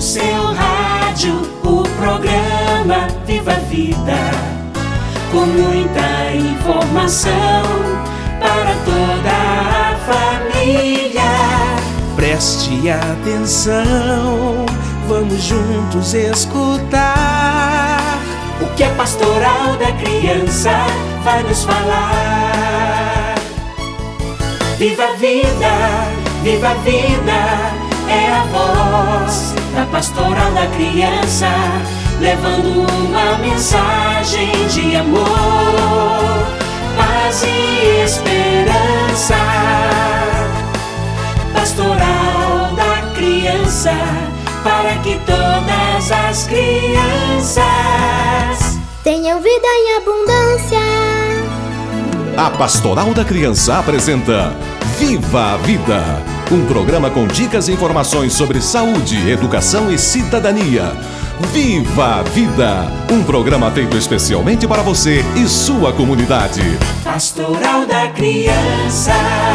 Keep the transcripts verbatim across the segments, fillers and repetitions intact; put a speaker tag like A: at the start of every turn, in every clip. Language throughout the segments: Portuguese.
A: seu rádio, o programa Viva a Vida, com muita informação para toda a família.
B: Preste atenção, vamos juntos escutar
A: o que a Pastoral da Criança vai nos falar. Viva a vida, viva a vida, é a voz da Pastoral da Criança, levando uma mensagem de amor, paz e esperança. Pastoral da Criança, para que todas as crianças
C: tenham vida em abundância.
D: A Pastoral da Criança apresenta Viva a Vida, um programa com dicas e informações sobre saúde, educação e cidadania. Viva a Vida, um programa feito especialmente para você e sua comunidade.
A: Pastoral da Criança.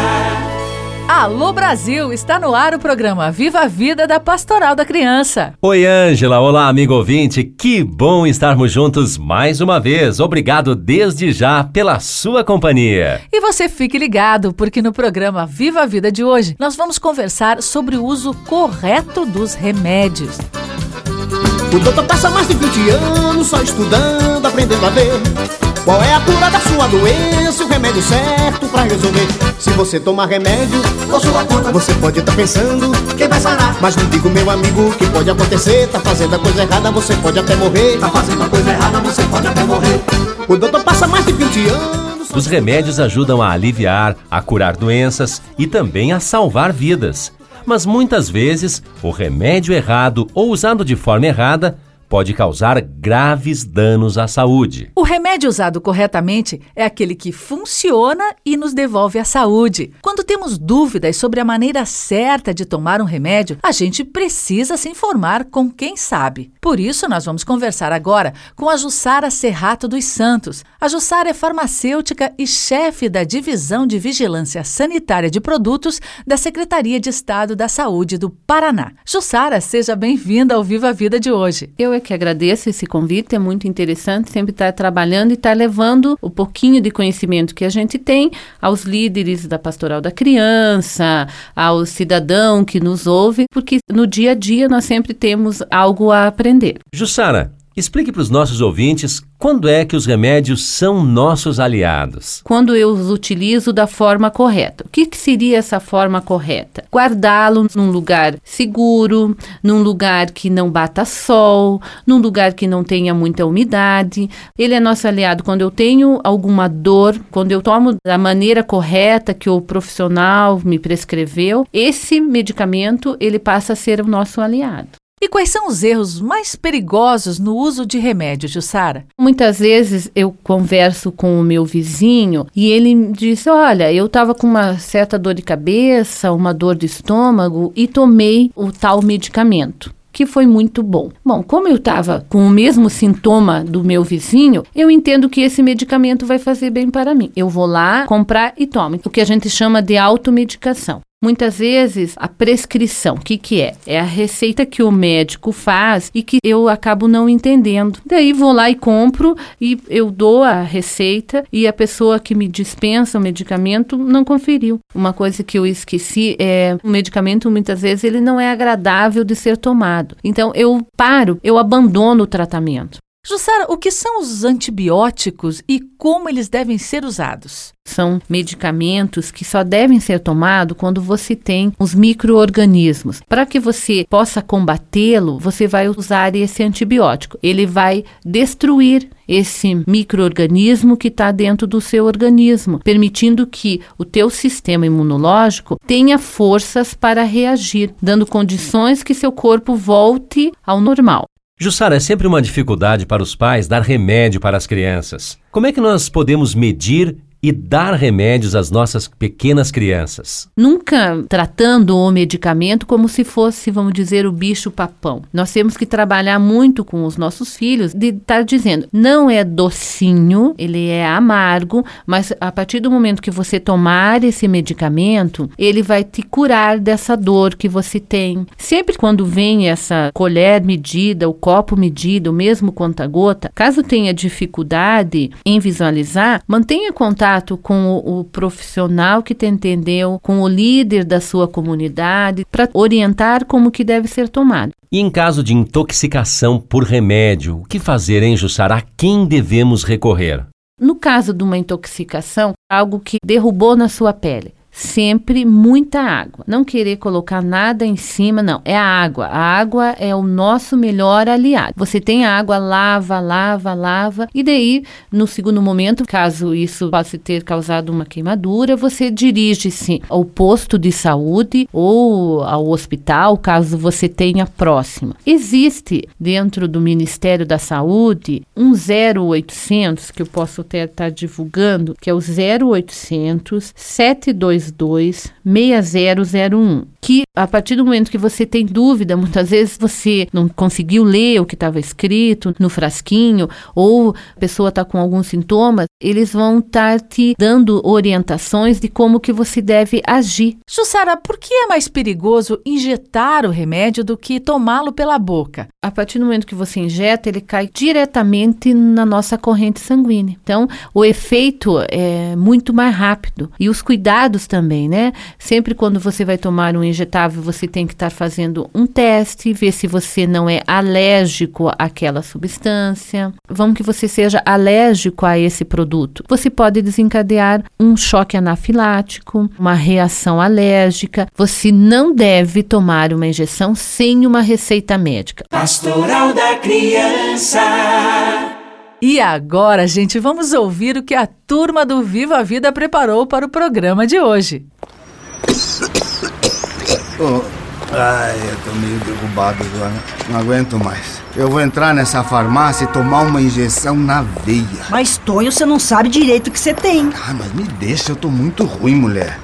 E: Alô Brasil, está no ar o programa Viva a Vida da Pastoral da Criança.
F: Oi Ângela, olá amigo ouvinte, que bom estarmos juntos mais uma vez. Obrigado desde já pela sua companhia.
E: E você fique ligado, porque no programa Viva a Vida de hoje nós vamos conversar sobre o uso correto dos remédios.
G: O doutor passa mais de vinte anos só estudando, aprendendo a ver qual é a cura da sua doença, o remédio certo pra resolver. Se você tomar remédio por sua conta, você pode estar tá pensando quem vai sarar, mas não digo, meu amigo, que pode acontecer. Tá fazendo a coisa errada, você pode até morrer. Tá fazendo a coisa errada, você pode até morrer. O doutor passa mais de vinte anos.
F: Os remédios ajudam a aliviar, a curar doenças e também a salvar vidas. Mas muitas vezes, o remédio errado ou usado de forma errada pode causar graves danos à saúde.
E: O remédio usado corretamente é aquele que funciona e nos devolve a saúde. Quando temos dúvidas sobre a maneira certa de tomar um remédio, a gente precisa se informar com quem sabe. Por isso, nós vamos conversar agora com a Jussara Serrato dos Santos. A Jussara é farmacêutica e chefe da Divisão de Vigilância Sanitária de Produtos da Secretaria de Estado da Saúde do Paraná. Jussara, seja bem-vinda ao Viva a Vida de hoje.
H: Eu que agradeço esse convite, é muito interessante sempre estar trabalhando e estar levando o pouquinho de conhecimento que a gente tem aos líderes da Pastoral da Criança, ao cidadão que nos ouve, porque no dia a dia nós sempre temos algo a aprender.
F: Jussara, explique para os nossos ouvintes quando é que os remédios são nossos aliados.
H: Quando eu os utilizo da forma correta. O que, que seria essa forma correta? Guardá-lo num lugar seguro, num lugar que não bata sol, num lugar que não tenha muita umidade. Ele é nosso aliado quando eu tenho alguma dor, quando eu tomo da maneira correta que o profissional me prescreveu. Esse medicamento, ele passa a ser o nosso aliado.
E: E quais são os erros mais perigosos no uso de remédios, Jussara?
H: Muitas vezes eu converso com o meu vizinho e ele me diz, olha, eu estava com uma certa dor de cabeça, uma dor de estômago e tomei o tal medicamento, que foi muito bom. Bom, como eu estava com o mesmo sintoma do meu vizinho, eu entendo que esse medicamento vai fazer bem para mim. Eu vou lá comprar e tomo, o que a gente chama de automedicação. Muitas vezes, a prescrição, o que que é? É a receita que o médico faz e que eu acabo não entendendo. Daí vou lá e compro e eu dou a receita e a pessoa que me dispensa o medicamento não conferiu. Uma coisa que eu esqueci é o medicamento, muitas vezes, ele não é agradável de ser tomado. Então, eu paro, eu abandono o tratamento.
E: Jussara, o que são os antibióticos e como eles devem ser usados?
H: São medicamentos que só devem ser tomados quando você tem os micro-organismos. Para que você possa combatê-lo, você vai usar esse antibiótico. Ele vai destruir esse micro-organismo que está dentro do seu organismo, permitindo que o teu sistema imunológico tenha forças para reagir, dando condições que seu corpo volte ao normal.
F: Jussara, é sempre uma dificuldade para os pais dar remédio para as crianças. Como é que nós podemos medir e dar remédios às nossas pequenas crianças.
H: Nunca tratando o medicamento como se fosse, vamos dizer, o bicho-papão. Nós temos que trabalhar muito com os nossos filhos de estar dizendo, não é docinho, ele é amargo, mas a partir do momento que você tomar esse medicamento, ele vai te curar dessa dor que você tem. Sempre quando vem essa colher medida, o copo medido, o mesmo conta-gota, caso tenha dificuldade em visualizar, mantenha contato com o, o profissional que te entendeu, com o líder da sua comunidade, para orientar como que deve ser tomado.
F: E em caso de intoxicação por remédio, o que fazer, hein, Jussara? A quem devemos recorrer?
H: No caso de uma intoxicação, algo que derrubou na sua pele, sempre muita água. Não querer colocar nada em cima, não. É a água. A água é o nosso melhor aliado. Você tem a água, lava, lava, lava. E daí, no segundo momento, caso isso possa ter causado uma queimadura, você dirige-se ao posto de saúde ou ao hospital, caso você tenha próximo. Existe, dentro do Ministério da Saúde, um zero oitocentos, que eu posso até estar divulgando, que é o zero oitocentos, sete dois dois, seis zero zero um, que a partir do momento que você tem dúvida, muitas vezes você não conseguiu ler o que estava escrito no frasquinho, ou a pessoa está com alguns sintomas, eles vão estar te dando orientações de como que você deve agir.
E: Jussara, por que é mais perigoso injetar o remédio do que tomá-lo pela boca?
H: A partir do momento que você injeta, ele cai diretamente na nossa corrente sanguínea. Então, o efeito é muito mais rápido. E os cuidados também, né? Sempre quando você vai tomar um injetável, você tem que estar fazendo um teste, ver se você não é alérgico àquela substância. Vamos que você seja alérgico a esse produto. Você pode desencadear um choque anafilático, uma reação alérgica. Você não deve tomar uma injeção sem uma receita médica.
A: Pastoral da Criança.
E: E agora, gente, vamos ouvir o que a turma do Viva a Vida preparou para o programa de hoje.
I: Oh, ai, eu tô meio derrubado agora. Não aguento mais. Eu vou entrar nessa farmácia e tomar uma injeção na veia.
J: Mas, Tonho, você não sabe direito o que você tem.
I: Ah, mas me deixa, eu tô muito ruim, mulher.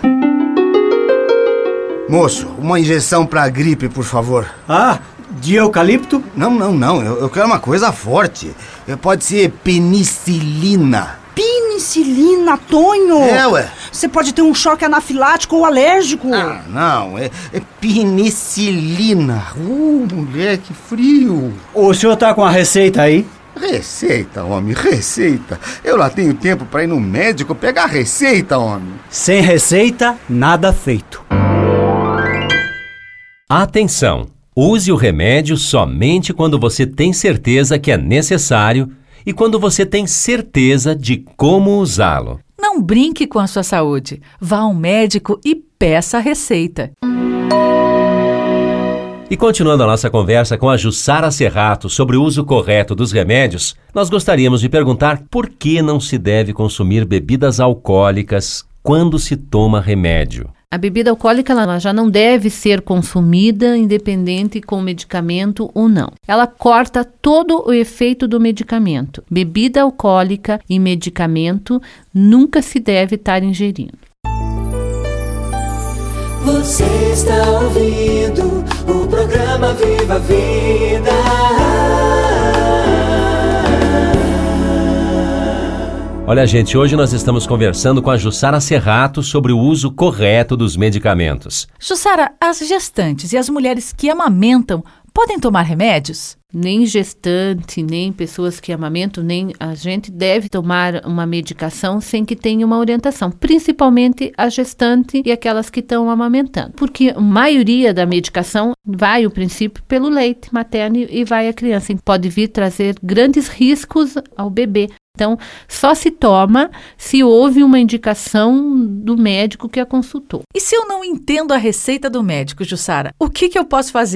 I: Moço, uma injeção pra gripe, por favor.
K: Ah, de eucalipto?
I: Não, não, não. Eu, eu quero uma coisa forte. Pode ser penicilina.
J: Penicilina, Tonho?
I: É, ué.
J: Você pode ter um choque anafilático ou alérgico.
I: Ah, não. É, é penicilina. Uh, mulher, que frio.
K: O senhor tá com a receita aí?
I: Receita, homem, receita. Eu lá tenho tempo pra ir no médico pegar a receita, homem.
K: Sem receita, nada feito.
F: Atenção! Use o remédio somente quando você tem certeza que é necessário e quando você tem certeza de como usá-lo.
E: Não brinque com a sua saúde. Vá ao médico e peça a receita.
F: E continuando a nossa conversa com a Jussara Serrato sobre o uso correto dos remédios, nós gostaríamos de perguntar por que não se deve consumir bebidas alcoólicas quando se toma remédio.
H: A bebida alcoólica ela já não deve ser consumida independente com medicamento ou não. Ela corta todo o efeito do medicamento. Bebida alcoólica e medicamento nunca se deve estar ingerindo.
A: Você está ouvindo o programa Viva a Vida.
F: Olha, gente, hoje nós estamos conversando com a Jussara Serrato sobre o uso correto dos medicamentos.
E: Jussara, as gestantes e as mulheres que amamentam podem tomar remédios?
H: Nem gestante, nem pessoas que amamentam, nem a gente deve tomar uma medicação sem que tenha uma orientação, principalmente a gestante e aquelas que estão amamentando. Porque a maioria da medicação vai, o princípio, pelo leite materno e vai à criança. E pode vir trazer grandes riscos ao bebê. Então, só se toma se houve uma indicação do médico que a consultou.
E: E se eu não entendo a receita do médico, Jussara, o que, que eu posso fazer?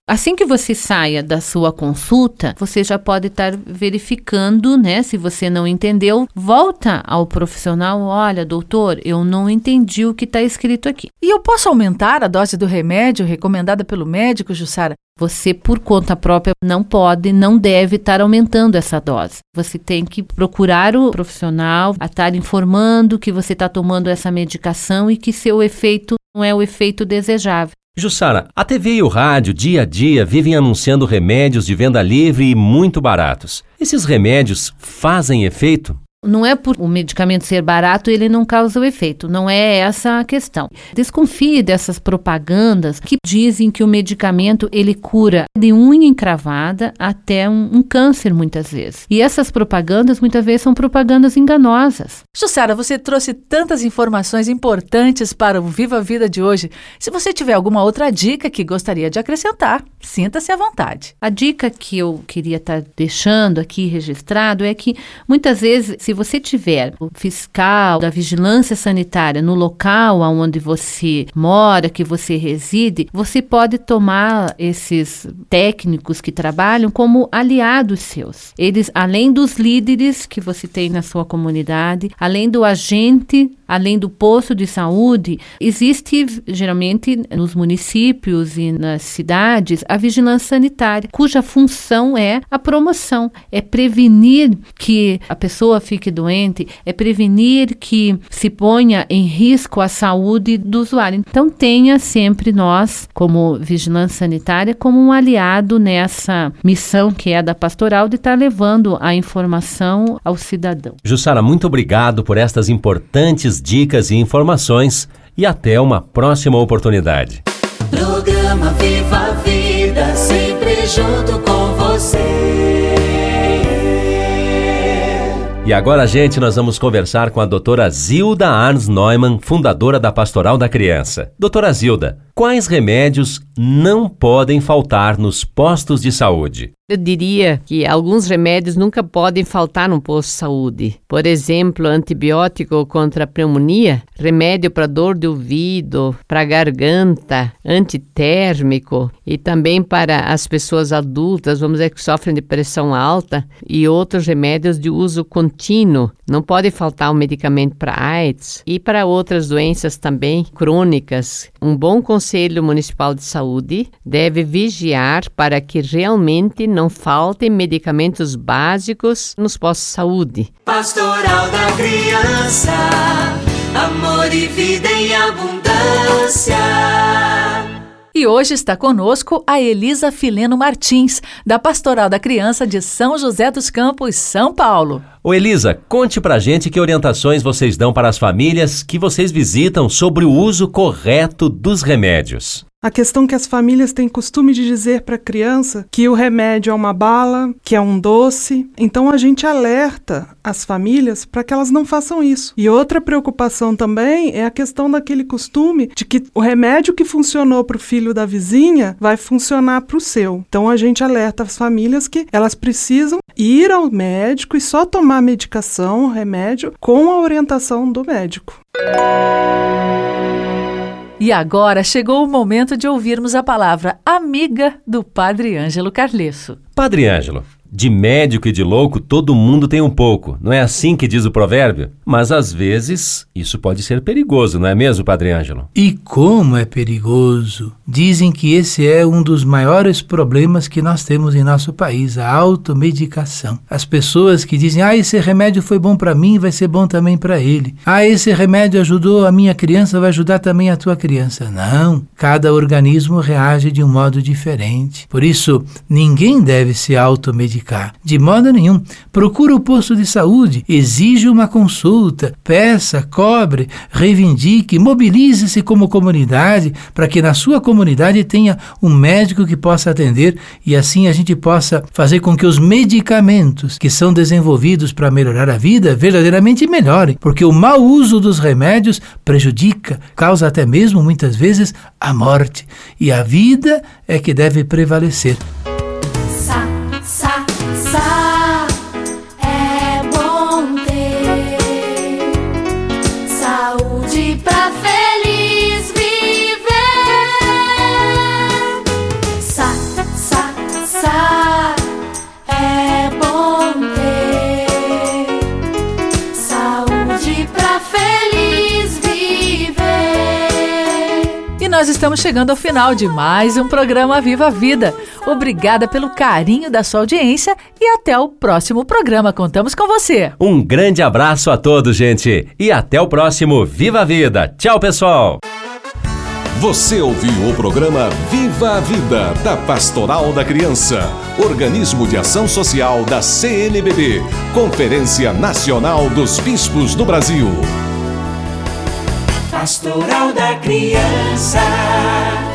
H: Assim que você saia da sua consulta, você já pode estar verificando, né? Se você não entendeu, volta ao profissional. Olha, doutor, eu não entendi o que está escrito aqui.
E: E eu posso aumentar a dose do remédio recomendada pelo médico, Jussara?
H: Você, por conta própria, não pode, não deve estar aumentando essa dose. Você tem que procurar o profissional, a estar informando que você está tomando essa medicação e que seu efeito não é o efeito desejável.
F: Jussara, a T V e o rádio, dia a dia, vivem anunciando remédios de venda livre e muito baratos. Esses remédios fazem efeito?
H: Não é por o medicamento ser barato, ele não causa o efeito. Não é essa a questão. Desconfie dessas propagandas que dizem que o medicamento ele cura de unha encravada até um, um câncer, muitas vezes. E essas propagandas, muitas vezes, são propagandas enganosas.
E: Jussara, você trouxe tantas informações importantes para o Viva a Vida de hoje. Se você tiver alguma outra dica que gostaria de acrescentar, sinta-se à vontade.
H: A dica que eu queria estar deixando aqui registrado é que, muitas vezes, se você tiver o fiscal da vigilância sanitária no local onde você mora, que você reside, você pode tomar esses técnicos que trabalham como aliados seus. Eles, além dos líderes que você tem na sua comunidade, além do agente, além do posto de saúde, existe geralmente nos municípios e nas cidades a vigilância sanitária, cuja função é a promoção, é prevenir que a pessoa fique doente, é prevenir que se ponha em risco a saúde do usuário. Então tenha sempre nós, como vigilância sanitária, como um aliado nessa missão que é da pastoral de estar levando a informação ao cidadão.
F: Jussara, muito obrigado por estas importantes dicas e informações e até uma próxima oportunidade.
A: Programa Viva a Vida, sempre junto com você.
F: E agora, gente, nós vamos conversar com a doutora Zilda Arns Neumann, fundadora da Pastoral da Criança. Doutora Zilda, quais remédios não podem faltar nos postos de saúde?
L: Eu diria que alguns remédios nunca podem faltar no posto de saúde. Por exemplo, antibiótico contra a pneumonia, remédio para dor de ouvido, para garganta, antitérmico e também para as pessoas adultas, vamos dizer, que sofrem de pressão alta e outros remédios de uso contínuo. Não pode faltar um medicamento para AIDS e para outras doenças também crônicas. Um bom Conselho Municipal de Saúde deve vigiar para que realmente não faltem medicamentos básicos nos postos de saúde.
A: Pastoral da Criança, amor e vida em abundância.
E: E hoje está conosco a Elisa Fileno Martins, da Pastoral da Criança de São José dos Campos, São Paulo.
F: Ô Elisa, conte pra gente que orientações vocês dão para as famílias que vocês visitam sobre o uso correto dos remédios.
M: A questão que as famílias têm costume de dizer para a criança que o remédio é uma bala, que é um doce. Então a gente alerta as famílias para que elas não façam isso. E outra preocupação também é a questão daquele costume de que o remédio que funcionou para o filho da vizinha vai funcionar para o seu. Então a gente alerta as famílias que elas precisam ir ao médico e só tomar medicação, remédio, com a orientação do médico.
E: E agora chegou o momento de ouvirmos a palavra amiga do Padre Ângelo Carlesso.
F: Padre Ângelo, de médico e de louco todo mundo tem um pouco, não é assim que diz o provérbio? Mas às vezes isso pode ser perigoso, não é mesmo, Padre Ângelo?
N: E como é perigoso! Dizem que esse é um dos maiores problemas que nós temos em nosso país, a automedicação. As pessoas que dizem, ah, esse remédio foi bom para mim, vai ser bom também para ele. Ah, esse remédio ajudou a minha criança, vai ajudar também a tua criança. Não, cada organismo reage de um modo diferente. Por isso, ninguém deve se automedicar. De modo nenhum. Procura o posto de saúde, exige uma consulta, peça, cobre, reivindique, mobilize-se como comunidade para que na sua comunidade tenha um médico que possa atender e assim a gente possa fazer com que os medicamentos que são desenvolvidos para melhorar a vida verdadeiramente melhorem, porque o mau uso dos remédios prejudica, causa até mesmo muitas vezes a morte, e a vida é que deve prevalecer.
C: Sa, sa, sa, é bom ter saúde pra feliz viver. Sa,
E: estamos chegando ao final de mais um programa Viva a Vida. Obrigada pelo carinho da sua audiência e até o próximo programa. Contamos com você.
F: Um grande abraço a todos, gente, e até o próximo Viva a Vida. Tchau, pessoal.
D: Você ouviu o programa Viva a Vida, da Pastoral da Criança, organismo de ação social da C N B B, Conferência Nacional dos Bispos do Brasil.
A: Pastoral da Criança.